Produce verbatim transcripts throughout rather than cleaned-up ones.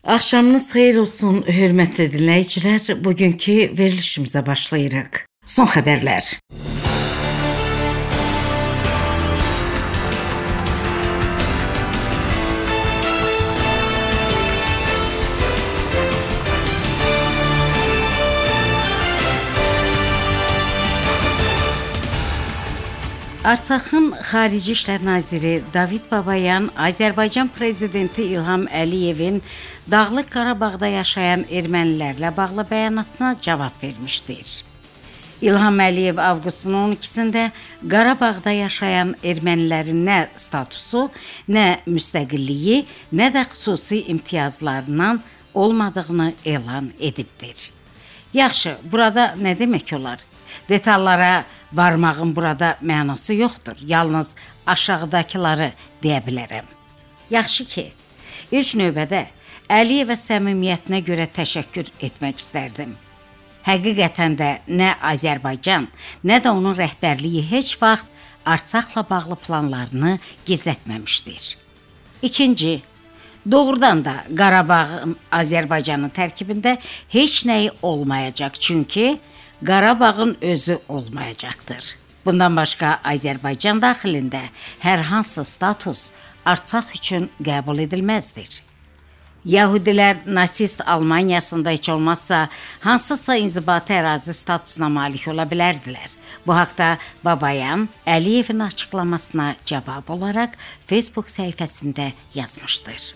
Axşamınız xeyir olsun, hörmətli dinləyicilər. Bugünkü verilişimizə başlayırıq. Son xəbərlər. Artsakın Xarici İşlər Naziri David Babayan, Azərbaycan Prezidenti İlham Əliyevin Dağlıq Qarabağda yaşayan ermənilərlə bağlı bəyanatına cavab vermişdir. İlham Əliyev avqustun on ikisində Qarabağda yaşayan ermənilərin nə statusu, nə müstəqilliyi, nə də xüsusi imtiyazlarından olmadığını elan edibdir. Yaxşı, burada nə demək olar? Detallara varmağın burada mənası yoxdur. Yalnız aşağıdakıları deyə bilərəm. Yaxşı ki, ilk növbədə Əliyevə səmimiyyətinə görə təşəkkür etmək istərdim. Həqiqətən də nə Azərbaycan, nə də onun rəhbərliyi heç vaxt Artsakla bağlı planlarını gizlətməmişdir. İkinci, doğrudan da Qarabağın Azərbaycanın tərkibində heç nəyi olmayacaq, çünki Qarabağın özü olmayacaqdır. Bundan başqa Azərbaycan daxilində hər hansı status Artsak üçün qəbul edilməzdir. Yahudilər nasist Almaniyasında heç olmazsa hansısa inzibati ərazi statusuna malik ola bilərdilər. Bu haqda Babayan Əliyevin açıqlamasına cavab olaraq Facebook səhifəsində yazmışdır.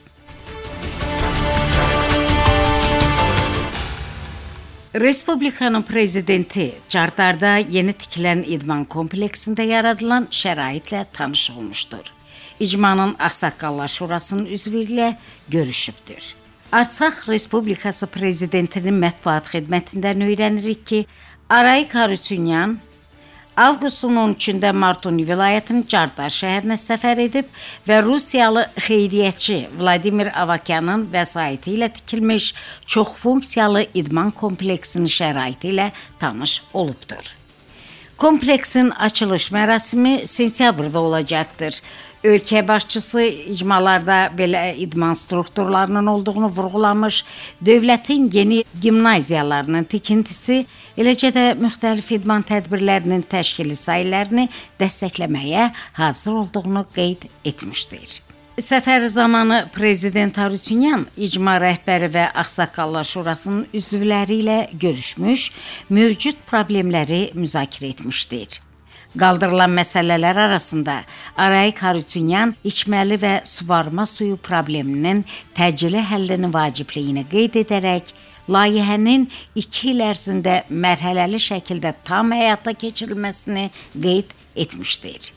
Respublikanın prezidenti Çardarda yeni tikilən idman kompleksində yaradılan şəraitlə tanış olmuşdur. İcmanın Ağsaqqallar Şurasının üzvü ilə görüşübdür. Artsak Respublikası prezidentinin mətbuat xidmətindən öyrənirik ki, Arayik Harutyunyan avqustun on üçündə Martuni vilayətinin Çardar şəhərinə səfər edib və Rusiyalı xeyriyyətçi Vladimir Avakyanın vəsaiti ilə tikilmiş çoxfunksiyalı idman kompleksinin şəraiti ilə tanış olubdur. Kompleksin açılış mərasimi sentyabrda olacaqdır. Ölkə başçısı icmalarda belə idman strukturlarının olduğunu vurğulamış, dövlətin yeni gimnaziyalarının tikintisi, eləcə də müxtəlif idman tədbirlərinin təşkili sahələrini dəstəkləməyə hazır olduğunu qeyd etmişdir. Səfər zamanı Prezident Harutyunyan icma rəhbəri və Ağsaqqallar Şurasının üzvləri ilə görüşmüş, mövcud problemləri müzakirə etmişdir. Qaldırılan məsələlər arasında Arayik Harutyunyan içməli və suvarma suyu probleminin təcili həllini vacibliyini qeyd edərək, layihənin iki il ərzində mərhələli şəkildə tam həyata keçirilməsini qeyd etmişdir.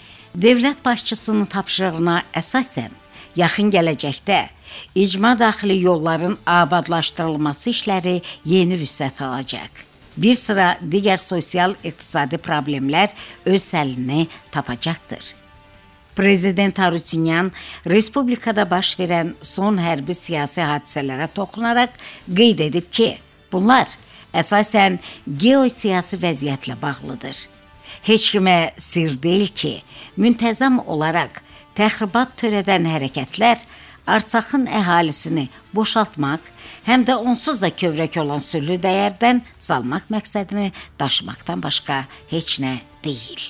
Dövlət başçısının tapşırığına əsasən, yaxın gələcəkdə icma daxili yolların abadlaşdırılması işləri yeni vüsət alacaq. Bir sıra digər sosial-iqtisadi problemlər öz həllini tapacaqdır. Prezident Harutyunyan Respublikada baş verən son hərbi siyasi hadisələrə toxunaraq qeyd edib ki, bunlar əsasən geosiyasi vəziyyətlə bağlıdır. Heç kimə sir deyil ki, müntəzəm olaraq təxribat törədən hərəkətlər Artsakın əhalisini boşaltmaq, həm də onsuz da kövrək olan sülhü dəyərdən salmaq məqsədini daşımaqdan başqa heç nə deyil.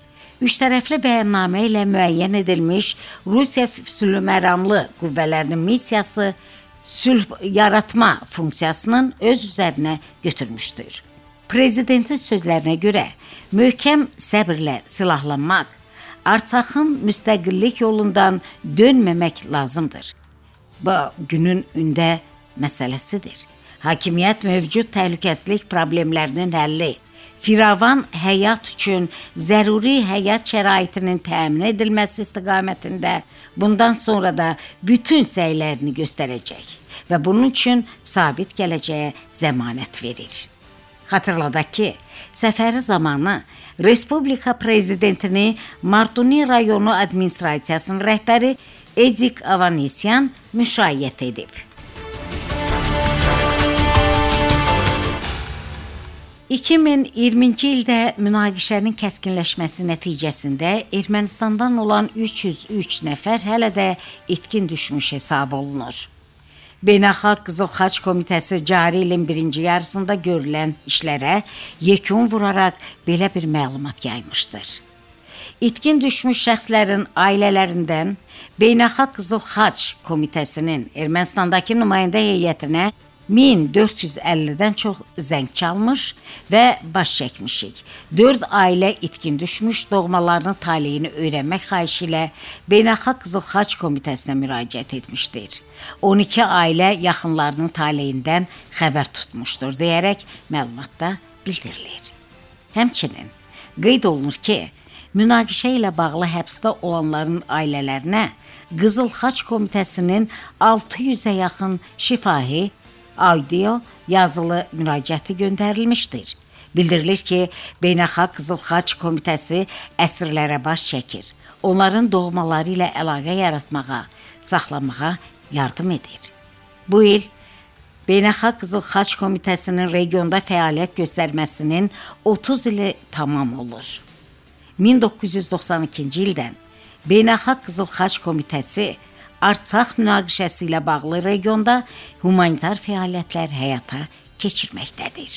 Üç tərəfli bəyannamə ilə müəyyən edilmiş Rusiya sülhməramlı qüvvələrinin missiyası sülh yaratma funksiyasının öz üzərinə götürmüşdür. Prezidentin sözlərinə görə möhkəm səbirlə silahlanmaq, Artsakın müstəqillik yolundan dönməmək lazımdır. Bu günün ündə məsələsidir. Hakimiyyət mövcud təhlükəsizlik problemlərinin həlli, firavan həyat üçün zəruri həyat şəraitinin təmin edilməsi istiqamətində bundan sonra da bütün səylərini göstərəcək və bunun üçün sabit gələcəyə zəmanət verir. Xatırladaq ki, səfəri zamanı Respublika prezidentini Martuni rayonu administrasiyasının rəhbəri Edik Avanesyan müşayiət edib. iki min iyirminci ildə münaqişənin kəskinləşməsi nəticəsində Ermənistandan olan üç yüz üç nəfər hələ də itkin düşmüş hesab olunur. Beynəlxalq Qızıl Xaç Komitəsi cari ilin birinci yarısında görülən işlərə yekun vuraraq belə bir məlumat yaymışdır. İtkin düşmüş şəxslərin ailələrindən Beynəlxalq Qızıl Xaç Komitəsinin Ermənistandakı nümayəndə heyətinə min dörd yüz əllidən çox zəng çalmış və baş çəkmişik. dörd ailə itkin düşmüş, doğmalarının taleyini öyrənmək xahişi ilə Beynəlxalq Qızıl Xaç Komitəsinə müraciət etmişdir. on iki ailə yaxınlarının taleyindən xəbər tutmuşdur, deyərək məlumatda bildirilir. Həmçinin qeyd olunur ki, münaqişə ilə bağlı həbsdə olanların ailələrinə Qızıl Xaç Komitəsinin altı yüzə yaxın şifahi, audio, yazılı müraciəti göndərilmişdir. Bildirilir ki, Beynəlxalq Qızıl Xaç Komitəsi əsirlərə baş çəkir. Onların doğmaları ilə əlaqə yaratmağa, saxlamağa yardım edir. Bu il Beynəlxalq Qızıl Xaç Komitəsinin regionda fəaliyyət göstərməsinin otuz ili tamam olur. min doqquz yüz doxsan ikinci ildən Beynəlxalq Qızıl Xaç Komitəsi Artsaq münaqişəsi ilə bağlı regionda humanitar fəaliyyətlər həyata keçirməkdədir.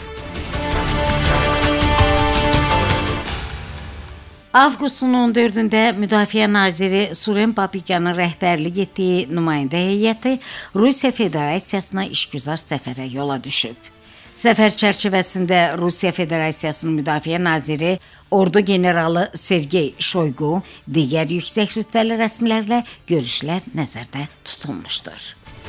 Avqustun on dördündə Müdafiə naziri Suren Babikyanın rəhbərlik etdiyi nümayəndə heyəti Rusiya Federasiyasına işgüzar səfərə yola düşüb. Səfər çərçivəsində Rusiya Federasiyasının Müdafiə naziri Ordu generalı Sergey Shoygu digər yüksək rütbəli rəsmilərlə görüşlər nəzərdə tutulmuşdur.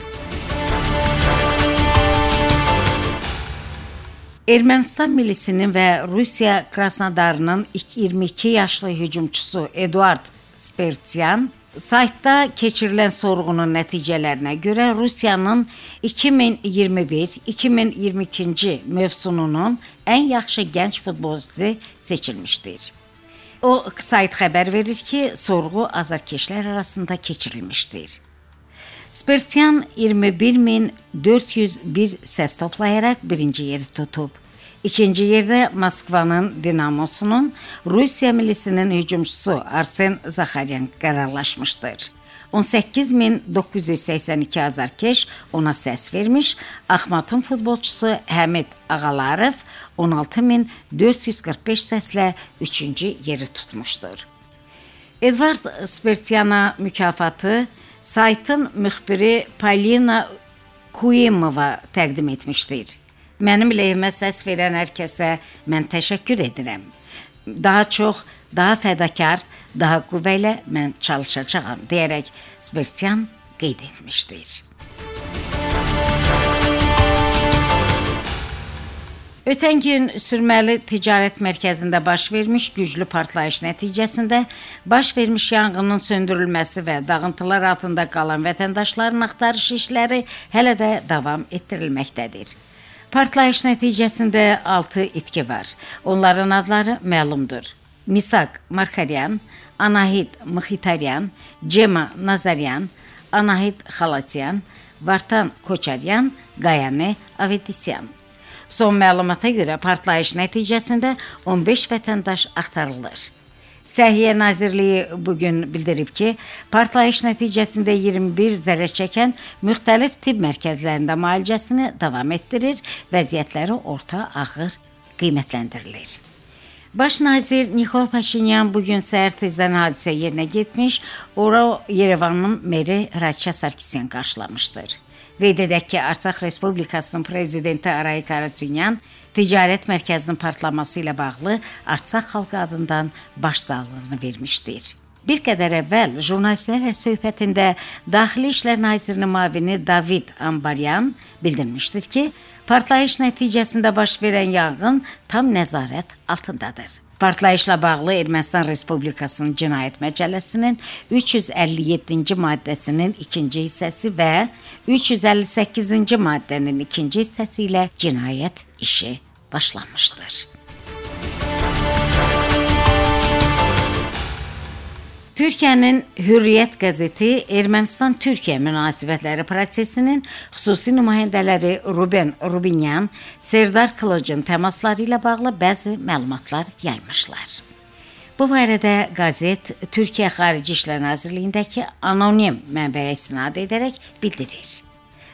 Ermənistan milisinin və Rusiya Krasnodarının iyirmi iki yaşlı hücumçusu Eduard Spertsyan saytda keçirilən sorğunun nəticələrinə görə Rusiyanın iki min iyirmi bir iki min iyirmi ikinci mövsümünün ən yaxşı gənc futbolçusu seçilmişdir. O sayt xəbər verir ki, sorğu azarkeşlər arasında keçirilmişdir. Spertsyan iyirmi bir min dörd yüz bir səs toplayaraq birinci yeri tutub. İkinci yerdə Moskvanın Dinamosunun Rusiya milisinin hücumçusu Arsen Zaxaryan qərarlaşmışdır. on səkkiz min doqquz yüz səksən iki azarkeş ona səs vermiş, Axmatın futbolçusu Həmid Ağalarov on altı min dörd yüz qırx beş səslə üçüncü yeri tutmuşdur. Edvard Spertsyana mükafatı saytın müxbiri Polina Kuyimova təqdim etmişdir. Mənim lehimə səs verən hər kəsə mən təşəkkür edirəm. Daha çox, daha fədakar, daha qüvvə ilə mən çalışacağam, deyərək Spertsyan qeyd etmişdir. Ötən gün Sürməli Ticarət Mərkəzində baş vermiş güclü partlayış nəticəsində baş vermiş yanğının söndürülməsi və dağıntılar altında qalan vətəndaşların axtarış işləri hələ də davam etdirilməkdədir. Partlayış nəticəsində altı itki var. Onların adları məlumdur. Misak Markaryan, Anahid Mıxitaryan, Cema Nazaryan, Anahid Xalatyan, Vartan Koçaryan, Qayani Avetisyan. Son məlumata görə partlayış nəticəsində on beş vətəndaş axtarılır. Səhiyyə Nazirliyi bugün bildirib ki, partlayış nəticəsində iyirmi bir zərər çəkən müxtəlif tibb mərkəzlərində müalicəsini davam etdirir, vəziyyətləri orta ağır qiymətləndirilir. Baş nazir Nikol Paşinyan bugün səhər tezdən hadisə yerinə getmiş, ora Yerevanın meri Radça Sarkisyan qarşılamışdır. Qeyd edək ki, Artsaq Respublikasının prezidenti Arayik Harutyunyan ticarət mərkəzinin partlaması ilə bağlı Artsaq xalqı adından başsağlığını vermişdir. Bir qədər əvvəl jurnalistlərlə söhbətində Daxili İşlər Nazirinin müavini David Ambaryan bildirmişdir ki, partlayış nəticəsində baş verən yanğın tam nəzarət altındadır. Partlayışla bağlı Ermənistan Respublikasının Cinayət Məcəlləsinin üç yüz əlli yeddinci maddəsinin ikinci hissəsi və üç yüz əlli səkkizinci maddənin ikinci hissəsi ilə cinayət işi başlanmışdır. Türkiyənin Hürriyyət qəzeti Ermənistan-Türkiyə münasibətləri prosesinin xüsusi nümayəndələri Ruben Rubinyan, Serdar Kılıcın təmasları ilə bağlı bəzi məlumatlar yaymışlar. Bu barədə qəzet Türkiyə Xarici İşlər Nazirliyindəki anonim mənbəyə istinad edərək bildirir.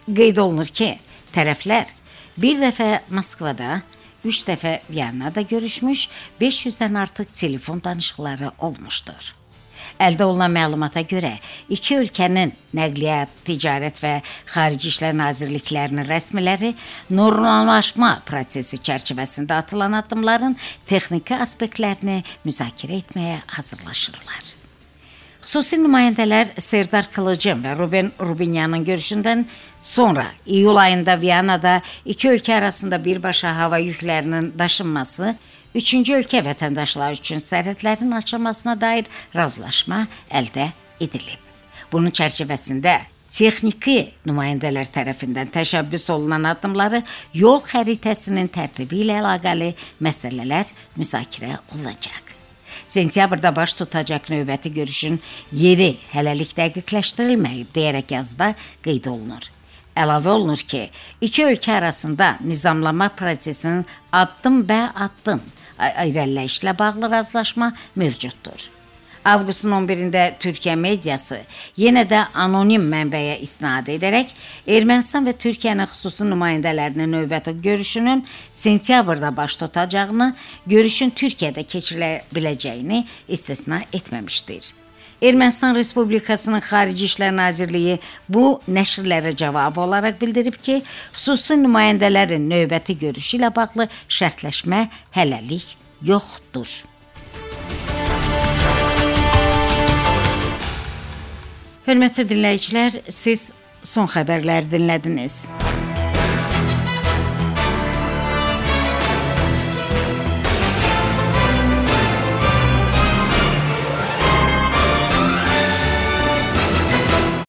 Qeyd olunur ki, tərəflər bir dəfə Moskvada, üç dəfə Viyanada görüşmüş, beş yüzdən artıq telefon danışıqları olmuşdur. Əldə olunan məlumata görə iki ölkənin nəqliyyat, ticarət və xarici işlər nazirliklərinin rəsmiləri normallaşma prosesi çərçivəsində atılan addımların texniki aspektlərini müzakirə etməyə hazırlaşırlar. Xüsusi nümayəndələr Serdar Kılıçın və Ruben Rubinyanın görüşündən sonra iyul ayında Viyanada iki ölkə arasında birbaşa hava yüklərinin daşınması, üçüncü ölkə vətəndaşları üçün sərhədlərin açılmasına dair razılaşma əldə edilib. Bunun çərçivəsində texniki nümayəndələr tərəfindən təşəbbüs olunan addımları yol xəritəsinin tərtibi ilə əlaqəli məsələlər müzakirə olunacaq. Sentyabrda baş tutacaq növbəti görüşün yeri hələlik dəqiqləşdirilməyib deyərək yazıda qeyd olunur. Əlavə olunur ki, iki ölkə arasında nizamlama prosesinin addım bə addım irəliləyişlə bağlı razılaşma mövcuddur. Avqustun on birində Türkiyə mediası yenə də anonim mənbəyə istinad edərək Ermənistan və Türkiyənin xüsusi nümayəndələrinin növbəti görüşünün sentyabrda baş tutacağını, görüşün Türkiyədə keçirilə biləcəyini istisna etməmişdir. Ermənistan Respublikasının Xarici İşlər Nazirliyi bu nəşrlərə cavab olaraq bildirib ki, xüsusi nümayəndələrin növbəti görüşü ilə bağlı şərtləşmə hələlik yoxdur. Hörmətli dinləyicilər, siz son xəbərləri dinlədiniz.